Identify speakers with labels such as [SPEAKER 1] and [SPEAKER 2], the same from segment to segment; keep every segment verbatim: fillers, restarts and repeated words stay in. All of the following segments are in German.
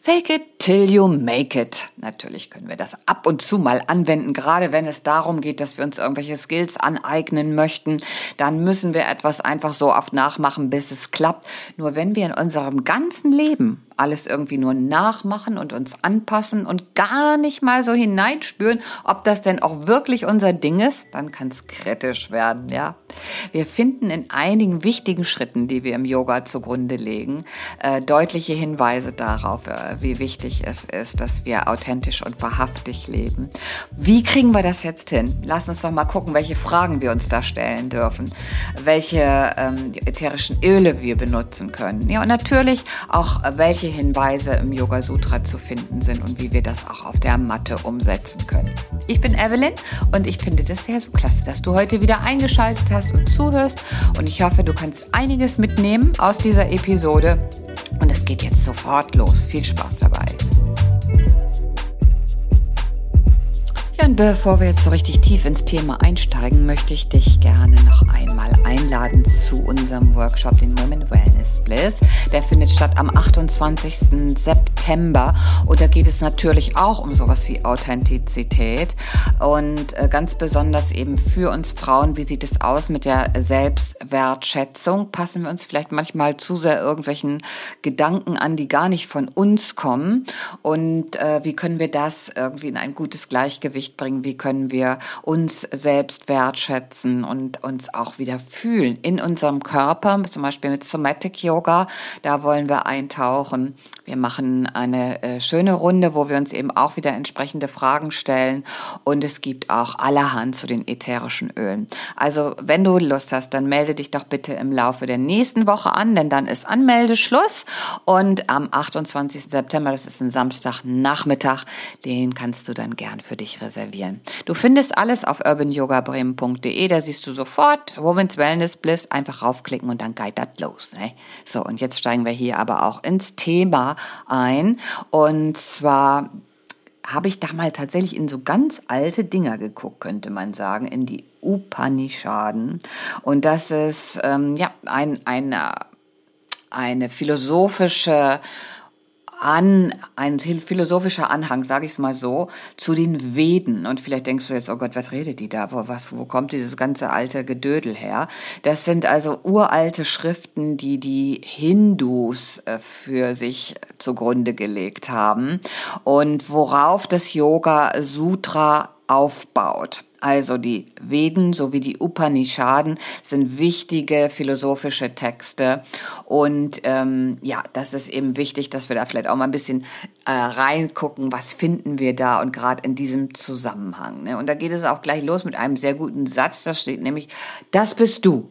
[SPEAKER 1] Fake it till you make it. Natürlich können wir das ab und zu mal anwenden, gerade wenn es darum geht, dass wir uns irgendwelche Skills aneignen möchten. Dann müssen wir etwas einfach so oft nachmachen, bis es klappt. Nur wenn wir in unserem ganzen Leben alles irgendwie nur nachmachen und uns anpassen und gar nicht mal so hineinspüren, ob das denn auch wirklich unser Ding ist, dann kann es kritisch werden, ja. Wir finden in einigen wichtigen Schritten, die wir im Yoga zugrunde legen, äh, deutliche Hinweise darauf, äh, wie wichtig es ist, dass wir authentisch und wahrhaftig leben. Wie kriegen wir das jetzt hin? Lass uns doch mal gucken, welche Fragen wir uns da stellen dürfen, welche ähm, ätherischen Öle wir benutzen können. Ja, und natürlich auch, welche Hinweise im Yoga Sutra zu finden sind und wie wir das auch auf der Matte umsetzen können. Ich bin Evelyn und ich finde das sehr so klasse, dass du heute wieder eingeschaltet hast und zuhörst, und ich hoffe, du kannst einiges mitnehmen aus dieser Episode, und es geht jetzt sofort los. Viel Spaß dabei. Ja, und bevor wir jetzt so richtig tief ins Thema einsteigen, möchte ich dich gerne noch einmal einladen zu unserem Workshop, den Women Wellness Bliss. Der findet statt am achtundzwanzigsten September, und da geht es natürlich auch um sowas wie Authentizität und äh, ganz besonders eben für uns Frauen. Wie sieht es aus mit der Selbstwertschätzung? Passen wir uns vielleicht manchmal zu sehr irgendwelchen Gedanken an, die gar nicht von uns kommen, und äh, wie können wir das irgendwie in ein gutes Gleichgewicht bringen? Wie können wir uns selbst wertschätzen und uns auch wieder fühlen in unserem Körper, zum Beispiel mit Somatic Yoga? Da wollen wir eintauchen. Wir machen eine äh, schöne Runde, wo wir uns eben auch wieder entsprechende Fragen stellen, und es gibt auch allerhand zu den ätherischen Ölen. Also wenn du Lust hast, dann melde dich doch bitte im Laufe der nächsten Woche an, denn dann ist Anmeldeschluss, und am achtundzwanzigsten September, das ist ein Samstagnachmittag, den kannst du dann gern für dich reservieren. Du findest alles auf urban yoga bremen punkt de, da siehst du sofort Women's Wellness Bliss, einfach raufklicken und dann geht das los. Ne? So, und jetzt steigen wir hier aber auch ins Thema ein, und zwar habe ich da mal tatsächlich in so ganz alte Dinger geguckt, könnte man sagen, in die Upanishaden, und das ist ähm, ja ein, eine, eine philosophische An, ein philosophischer Anhang, sage ich es mal so, zu den Veden. Und vielleicht denkst du jetzt, oh Gott, was redet die da? Wo, was, wo kommt dieses ganze alte Gedödel her? Das sind also uralte Schriften, die die Hindus äh, für sich zugrunde gelegt haben und worauf das Yoga Sutra aufbaut. Also die Veden sowie die Upanishaden sind wichtige philosophische Texte, und ähm, ja, das ist eben wichtig, dass wir da vielleicht auch mal ein bisschen äh, reingucken, was finden wir da, und gerade in diesem Zusammenhang. Ne? Und da geht es auch gleich los mit einem sehr guten Satz, da steht nämlich: Das bist du.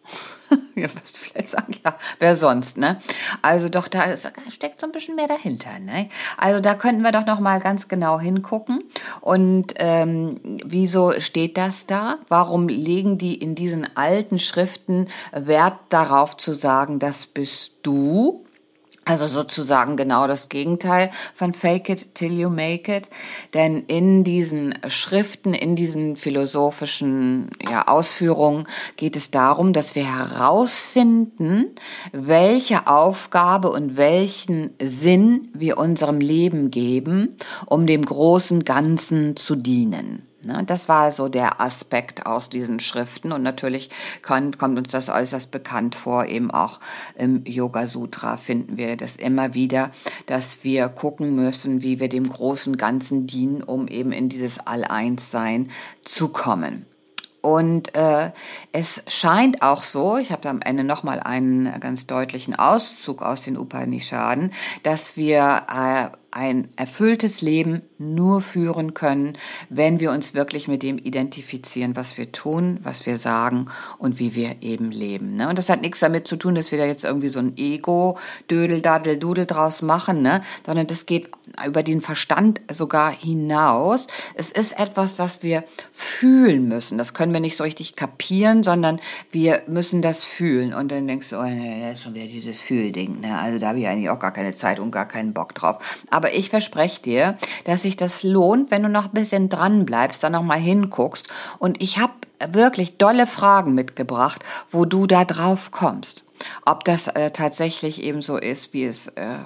[SPEAKER 1] Ja, wirst du vielleicht sagen, ja, wer sonst, ne? Also doch, da ist, steckt so ein bisschen mehr dahinter, ne? Also da könnten wir doch noch mal ganz genau hingucken. Und ähm, wieso steht das da? Warum legen die in diesen alten Schriften Wert darauf zu sagen, das bist du? Also sozusagen genau das Gegenteil von Fake it till you make it. Denn in diesen Schriften, in diesen philosophischen ja, Ausführungen geht es darum, dass wir herausfinden, welche Aufgabe und welchen Sinn wir unserem Leben geben, um dem großen Ganzen zu dienen. Das war so der Aspekt aus diesen Schriften, und natürlich kann, kommt uns das äußerst bekannt vor, eben auch im Yoga Sutra finden wir das immer wieder, dass wir gucken müssen, wie wir dem großen Ganzen dienen, um eben in dieses All-Eins-Sein zu kommen. Und äh, es scheint auch so, ich habe am Ende nochmal einen ganz deutlichen Auszug aus den Upanishaden, dass wir äh, ein erfülltes Leben nur führen können, wenn wir uns wirklich mit dem identifizieren, was wir tun, was wir sagen und wie wir eben leben. Ne? Und das hat nichts damit zu tun, dass wir da jetzt irgendwie so ein Ego-Dödel-Dadel-Dudel draus machen, ne? Sondern das geht über den Verstand sogar hinaus. Es ist etwas, das wir fühlen müssen. Das können wir nicht so richtig kapieren, sondern wir müssen das fühlen. Und dann denkst du, oh, nee, das ist schon wieder dieses Fühlding. Ne? Also da habe ich eigentlich auch gar keine Zeit und gar keinen Bock drauf. Aber ich verspreche dir, dass sich das lohnt, wenn du noch ein bisschen dran bleibst, da noch mal hinguckst. Und ich habe wirklich dolle Fragen mitgebracht, wo du da drauf kommst. Ob das äh, tatsächlich eben so ist, wie es äh,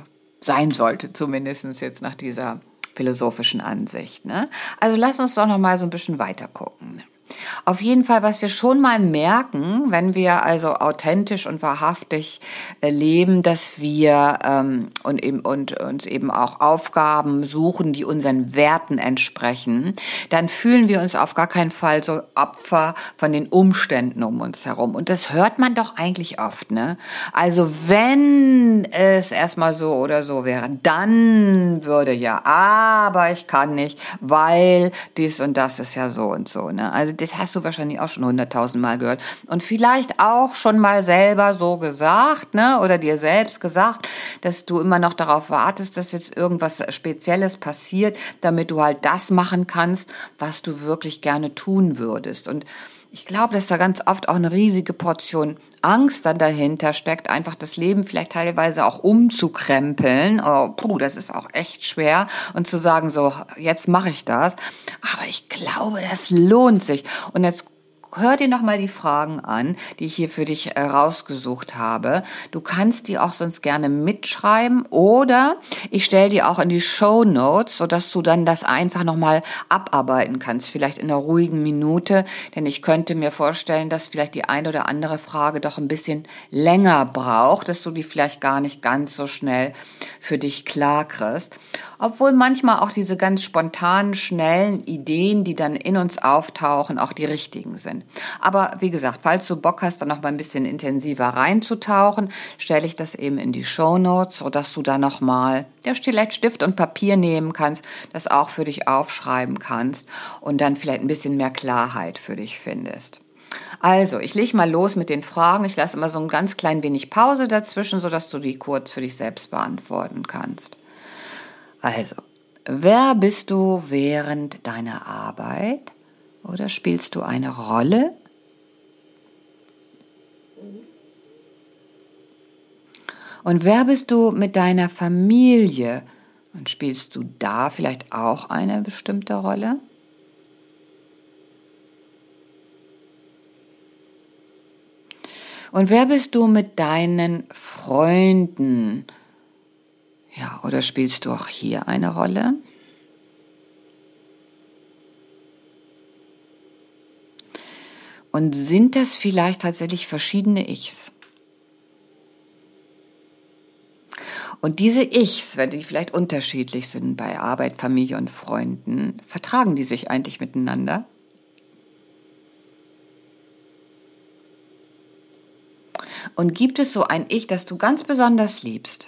[SPEAKER 1] sein sollte, zumindest jetzt nach dieser philosophischen Ansicht. Ne? Also lass uns doch noch mal so ein bisschen weiter gucken. Auf jeden Fall, was wir schon mal merken, wenn wir also authentisch und wahrhaftig äh, leben, dass wir ähm, und, eben, und uns eben auch Aufgaben suchen, die unseren Werten entsprechen, dann fühlen wir uns auf gar keinen Fall so Opfer von den Umständen um uns herum. Und das hört man doch eigentlich oft, ne? Also wenn es erstmal so oder so wäre, dann würde ja, aber ich kann nicht, weil dies und das ist ja so und so, ne? Also das hast du wahrscheinlich auch schon hunderttausend Mal gehört und vielleicht auch schon mal selber so gesagt, ne, oder dir selbst gesagt, dass du immer noch darauf wartest, dass jetzt irgendwas Spezielles passiert, damit du halt das machen kannst, was du wirklich gerne tun würdest. Und ich glaube, dass da ganz oft auch eine riesige Portion Angst dann dahinter steckt, einfach das Leben vielleicht teilweise auch umzukrempeln. Oh, puh, das ist auch echt schwer. Und zu sagen, so, jetzt mache ich das. Aber ich glaube, das lohnt sich. Und jetzt hör dir nochmal die Fragen an, die ich hier für dich äh, rausgesucht habe. Du kannst die auch sonst gerne mitschreiben oder ich stelle die auch in die Shownotes, sodass du dann das einfach nochmal abarbeiten kannst, vielleicht in einer ruhigen Minute, denn ich könnte mir vorstellen, dass vielleicht die eine oder andere Frage doch ein bisschen länger braucht, dass du die vielleicht gar nicht ganz so schnell für dich klar kriegst. Obwohl manchmal auch diese ganz spontanen, schnellen Ideen, die dann in uns auftauchen, auch die richtigen sind. Aber wie gesagt, falls du Bock hast, dann noch mal ein bisschen intensiver reinzutauchen, stelle ich das eben in die Shownotes, sodass du da noch mal der vielleicht Stift und Papier nehmen kannst, das auch für dich aufschreiben kannst und dann vielleicht ein bisschen mehr Klarheit für dich findest. Also, ich lege mal los mit den Fragen. Ich lasse immer so ein ganz klein wenig Pause dazwischen, sodass du die kurz für dich selbst beantworten kannst. Also, wer bist du während deiner Arbeit oder spielst du eine Rolle? Und wer bist du mit deiner Familie und spielst du da vielleicht auch eine bestimmte Rolle? Und wer bist du mit deinen Freunden? Ja, oder spielst du auch hier eine Rolle? Und sind das vielleicht tatsächlich verschiedene Ichs? Und diese Ichs, wenn die vielleicht unterschiedlich sind bei Arbeit, Familie und Freunden, vertragen die sich eigentlich miteinander? Und gibt es so ein Ich, das du ganz besonders liebst?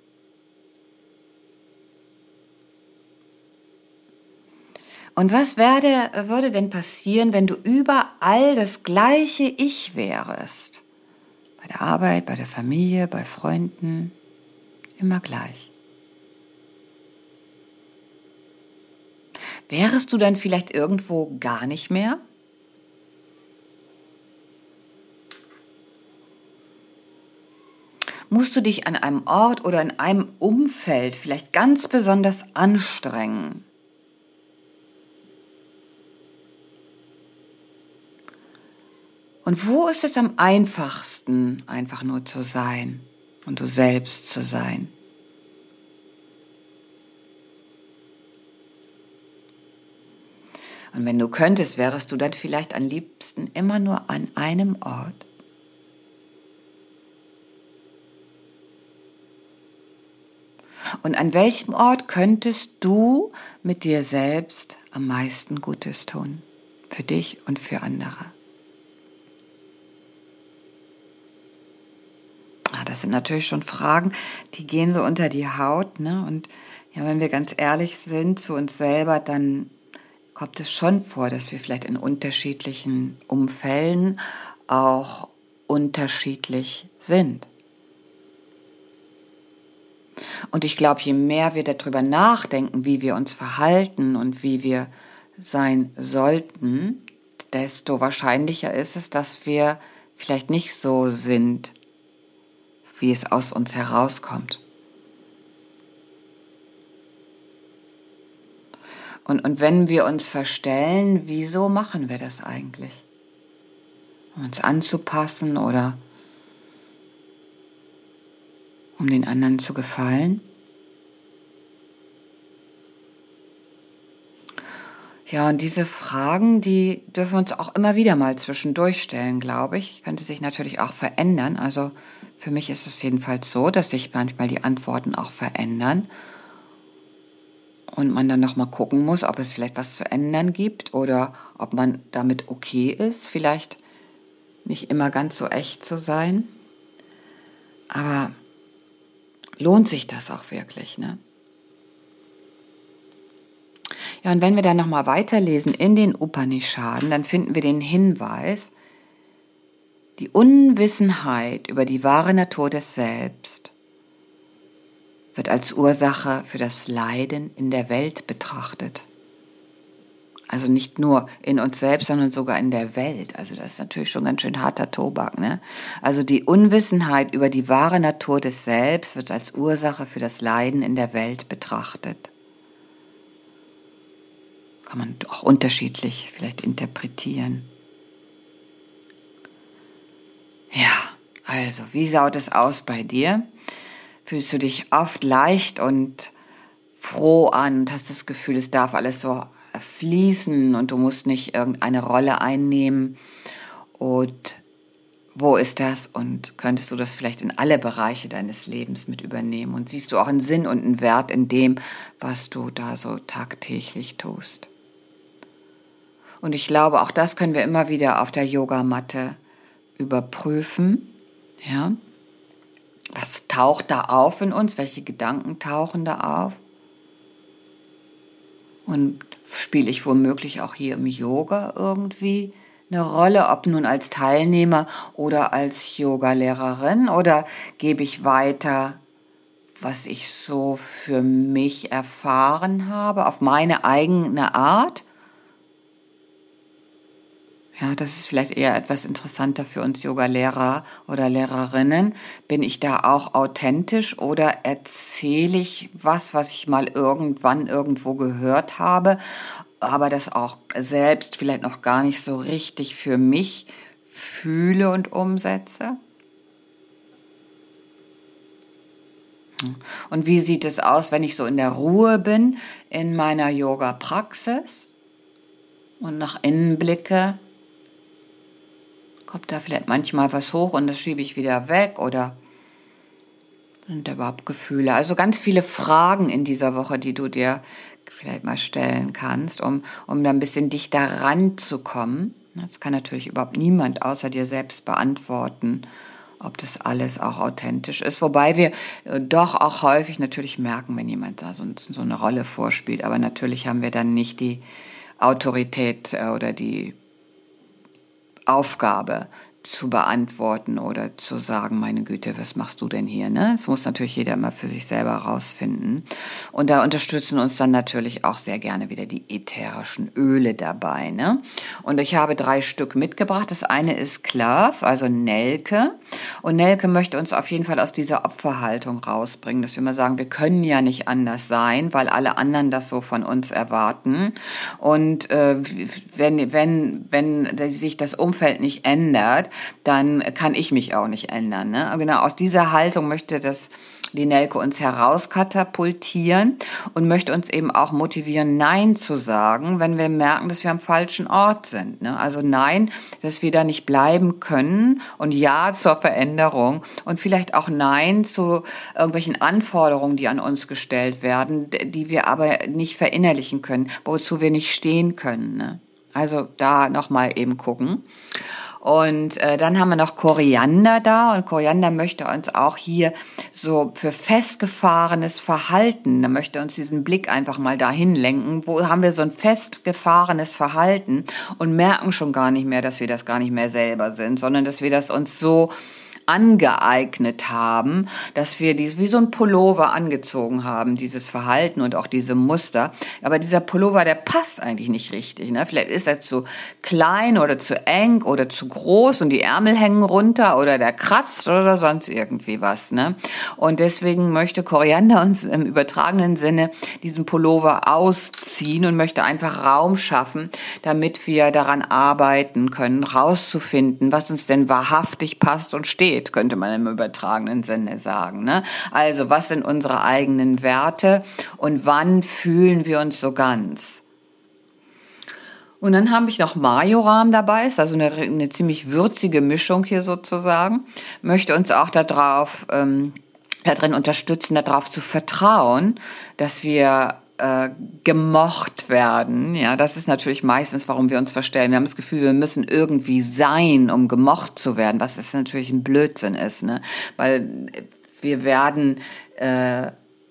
[SPEAKER 1] Und was werde, würde denn passieren, wenn du überall das gleiche Ich wärest? Bei der Arbeit, bei der Familie, bei Freunden, immer gleich. Wärest du dann vielleicht irgendwo gar nicht mehr? Musst du dich an einem Ort oder in einem Umfeld vielleicht ganz besonders anstrengen? Und wo ist es am einfachsten, einfach nur zu sein und du selbst zu sein? Und wenn du könntest, wärest du dann vielleicht am liebsten immer nur an einem Ort? Und an welchem Ort könntest du mit dir selbst am meisten Gutes tun? Für dich und für andere. Das sind natürlich schon Fragen, die gehen so unter die Haut, ne? Und ja, wenn wir ganz ehrlich sind zu uns selber, dann kommt es schon vor, dass wir vielleicht in unterschiedlichen Umfelden auch unterschiedlich sind. Und ich glaube, je mehr wir darüber nachdenken, wie wir uns verhalten und wie wir sein sollten, desto wahrscheinlicher ist es, dass wir vielleicht nicht so sind, wie es aus uns herauskommt. Und, und wenn wir uns verstellen, wieso machen wir das eigentlich? Um uns anzupassen oder um den anderen zu gefallen? Ja, und diese Fragen, die dürfen wir uns auch immer wieder mal zwischendurch stellen, glaube ich. Könnte sich natürlich auch verändern. Also für mich ist es jedenfalls so, dass sich manchmal die Antworten auch verändern und man dann nochmal gucken muss, ob es vielleicht was zu ändern gibt oder ob man damit okay ist, vielleicht nicht immer ganz so echt zu sein. Aber lohnt sich das auch wirklich, ne? Ja, und wenn wir dann nochmal weiterlesen in den Upanishaden, dann finden wir den Hinweis, die Unwissenheit über die wahre Natur des Selbst wird als Ursache für das Leiden in der Welt betrachtet. Also nicht nur in uns selbst, sondern sogar in der Welt. Also das ist natürlich schon ganz schön harter Tobak, ne? Also die Unwissenheit über die wahre Natur des Selbst wird als Ursache für das Leiden in der Welt betrachtet. Kann man auch unterschiedlich vielleicht interpretieren. Ja, also, wie schaut es aus bei dir? Fühlst du dich oft leicht und froh an und hast das Gefühl, es darf alles so fließen und du musst nicht irgendeine Rolle einnehmen? Und wo ist das? Und könntest du das vielleicht in alle Bereiche deines Lebens mit übernehmen? Und siehst du auch einen Sinn und einen Wert in dem, was du da so tagtäglich tust? Und ich glaube, auch das können wir immer wieder auf der Yogamatte überprüfen. Ja? Was taucht da auf in uns? Welche Gedanken tauchen da auf? Und spiele ich womöglich auch hier im Yoga irgendwie eine Rolle, ob nun als Teilnehmer oder als Yogalehrerin, oder gebe ich weiter, was ich so für mich erfahren habe, auf meine eigene Art? Ja, das ist vielleicht eher etwas interessanter für uns Yoga-Lehrer oder Lehrerinnen. Bin ich da auch authentisch oder erzähle ich was, was ich mal irgendwann irgendwo gehört habe, aber das auch selbst vielleicht noch gar nicht so richtig für mich fühle und umsetze? Und wie sieht es aus, wenn ich so in der Ruhe bin in meiner Yoga-Praxis und nach innen blicke? Kommt da vielleicht manchmal was hoch und das schiebe ich wieder weg, oder sind da überhaupt Gefühle? Also ganz viele Fragen in dieser Woche, die du dir vielleicht mal stellen kannst, um, um da ein bisschen dichter ranzukommen. Das kann natürlich überhaupt niemand außer dir selbst beantworten, ob das alles auch authentisch ist. Wobei wir doch auch häufig natürlich merken, wenn jemand da so, so eine Rolle vorspielt. Aber natürlich haben wir dann nicht die Autorität oder die Aufgabe zu beantworten oder zu sagen, meine Güte, was machst du denn hier? Ne? Das muss natürlich jeder immer für sich selber rausfinden. Und da unterstützen uns dann natürlich auch sehr gerne wieder die ätherischen Öle dabei. Ne? Und ich habe drei Stück mitgebracht. Das eine ist Clove, also Nelke. Und Nelke möchte uns auf jeden Fall aus dieser Opferhaltung rausbringen, dass wir mal sagen, wir können ja nicht anders sein, weil alle anderen das so von uns erwarten. Und äh, wenn, wenn, wenn sich das Umfeld nicht ändert, dann kann ich mich auch nicht ändern. Ne? Genau, aus dieser Haltung möchte das die Nelke uns herauskatapultieren und möchte uns eben auch motivieren, Nein zu sagen, wenn wir merken, dass wir am falschen Ort sind. Ne? Also Nein, dass wir da nicht bleiben können, und Ja zur Veränderung und vielleicht auch Nein zu irgendwelchen Anforderungen, die an uns gestellt werden, die wir aber nicht verinnerlichen können, wozu wir nicht stehen können. Ne? Also da nochmal eben gucken. Und äh, dann haben wir noch Koriander da, und Koriander möchte uns auch hier so für festgefahrenes Verhalten, da möchte uns diesen Blick einfach mal dahin lenken, wo haben wir so ein festgefahrenes Verhalten und merken schon gar nicht mehr, dass wir das gar nicht mehr selber sind, sondern dass wir das uns so angeeignet haben, dass wir dies wie so ein Pullover angezogen haben, dieses Verhalten und auch diese Muster. Aber dieser Pullover, der passt eigentlich nicht richtig. Ne? Vielleicht ist er zu klein oder zu eng oder zu groß und die Ärmel hängen runter oder der kratzt oder sonst irgendwie was. Ne? Und deswegen möchte Koriander uns im übertragenen Sinne diesen Pullover ausziehen und möchte einfach Raum schaffen, damit wir daran arbeiten können, rauszufinden, was uns denn wahrhaftig passt und steht, könnte man im übertragenen Sinne sagen. Ne? Also, was sind unsere eigenen Werte und wann fühlen wir uns so ganz? Und dann habe ich noch Majoram dabei, ist also eine, eine ziemlich würzige Mischung hier sozusagen. Möchte uns auch darauf, ähm, darin unterstützen, darauf zu vertrauen, dass wir äh, gemocht werden. Ja, das ist natürlich meistens, warum wir uns verstellen. Wir haben das Gefühl, wir müssen irgendwie sein, um gemocht zu werden, was das natürlich ein Blödsinn ist, ne? Weil wir werden äh,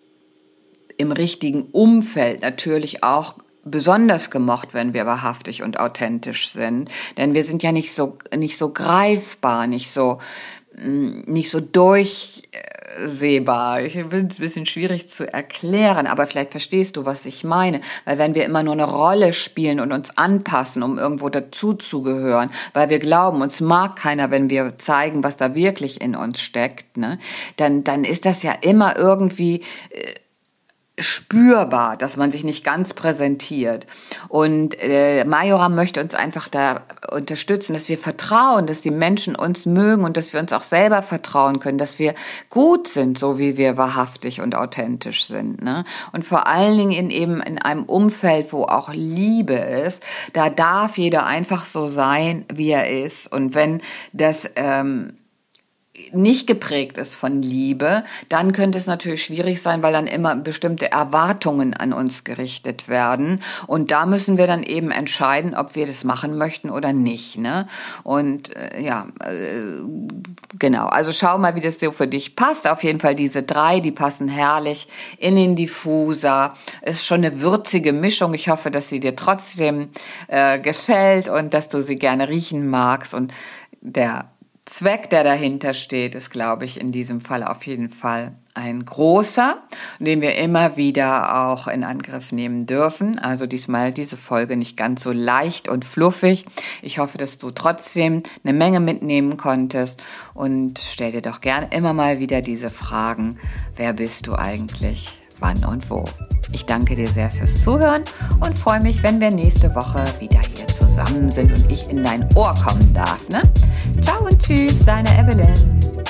[SPEAKER 1] im richtigen Umfeld natürlich auch besonders gemocht, wenn wir wahrhaftig und authentisch sind, denn wir sind ja nicht so nicht so greifbar, nicht so nicht so durchsehbar. Ich bin ein bisschen schwierig zu erklären, aber vielleicht verstehst du, was ich meine, weil wenn wir immer nur eine Rolle spielen und uns anpassen, um irgendwo dazuzugehören, weil wir glauben, uns mag keiner, wenn wir zeigen, was da wirklich in uns steckt, ne, dann dann ist das ja immer irgendwie äh, spürbar, dass man sich nicht ganz präsentiert. Und äh, Majoram möchte uns einfach da unterstützen, dass wir vertrauen, dass die Menschen uns mögen und dass wir uns auch selber vertrauen können, dass wir gut sind, so wie wir wahrhaftig und authentisch sind, ne? Und vor allen Dingen in eben in einem Umfeld, wo auch Liebe ist, da darf jeder einfach so sein, wie er ist. Und wenn das ähm, nicht geprägt ist von Liebe, dann könnte es natürlich schwierig sein, weil dann immer bestimmte Erwartungen an uns gerichtet werden. Und da müssen wir dann eben entscheiden, ob wir das machen möchten oder nicht, ne? Und äh, ja, äh, genau. Also schau mal, wie das so für dich passt. Auf jeden Fall diese drei, die passen herrlich in den Diffuser. Ist schon eine würzige Mischung. Ich hoffe, dass sie dir trotzdem äh, gefällt und dass du sie gerne riechen magst. Und der Zweck, der dahinter steht, ist, glaube ich, in diesem Fall auf jeden Fall ein großer, den wir immer wieder auch in Angriff nehmen dürfen. Also diesmal diese Folge nicht ganz so leicht und fluffig. Ich hoffe, dass du trotzdem eine Menge mitnehmen konntest und stell dir doch gern immer mal wieder diese Fragen. Wer bist du eigentlich? Wann und wo? Ich danke dir sehr fürs Zuhören und freue mich, wenn wir nächste Woche wieder hier zusammen sind und ich in dein Ohr kommen darf, ne? Ciao und tschüss, deine Evelyn.